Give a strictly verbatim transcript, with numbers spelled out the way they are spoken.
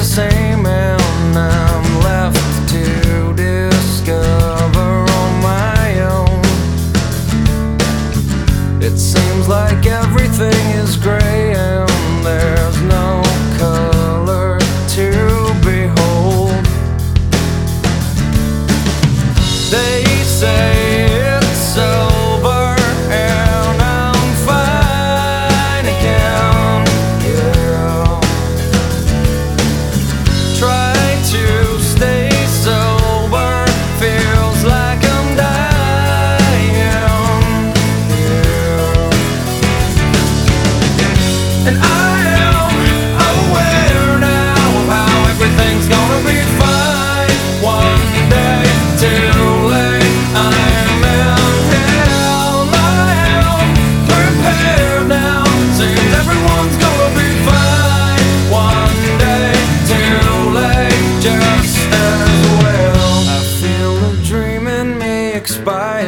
the same, and I'm left to discover on my own. It seems like everything is gray and there's no color to behold. They say it's over and I'm fine again, yeah. Try to stay sober, feels like I'm dying, yeah. And I am aware now of how everything's gonna be fine one day. Too late, I'm in hell. I am prepared now. Seems everyone's gonna be fine one day. Too late, just as well. I feel the dream in me expire.